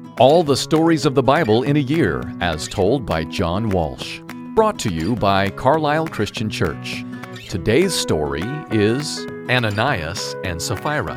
All the stories of the Bible in a year, as told by John Walsh. Brought to you by Carlisle Christian Church. Today's story is Ananias and Sapphira.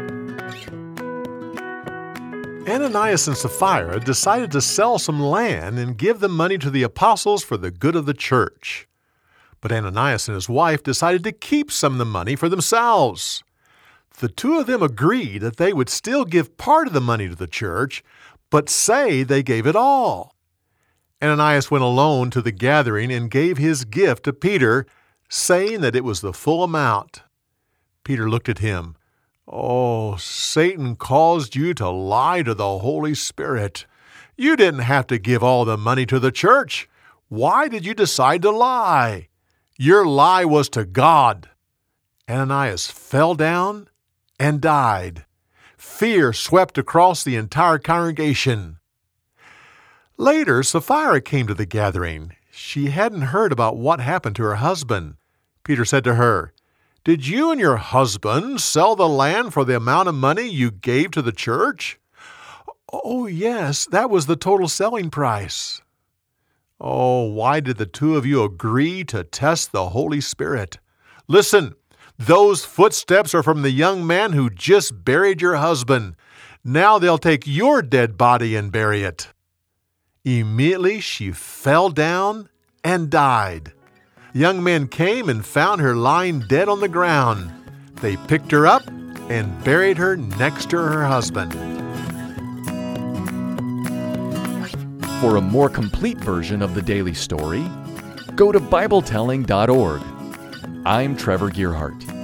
Ananias and Sapphira decided to sell some land and give the money to the apostles for the good of the church. But Ananias and his wife decided to keep some of the money for themselves. The two of them agreed that they would still give part of the money to the church, but say they gave it all. Ananias went alone to the gathering and gave his gift to Peter, saying that it was the full amount. Peter looked at him. "Oh, Satan caused you to lie to the Holy Spirit. You didn't have to give all the money to the church. Why did you decide to lie? Your lie was to God." Ananias fell down and died. Fear swept across the entire congregation. Later, Sapphira came to the gathering. She hadn't heard about what happened to her husband. Peter said to her, "Did you and your husband sell the land for the amount of money you gave to the church?" "Oh, yes, that was the total selling price." "Oh, why did the two of you agree to test the Holy Spirit? Listen, those footsteps are from the young man who just buried your husband. Now they'll take your dead body and bury it." Immediately she fell down and died. The young men came and found her lying dead on the ground. They picked her up and buried her next to her husband. For a more complete version of the daily story, go to BibleTelling.org. I'm Trevor Gearhart.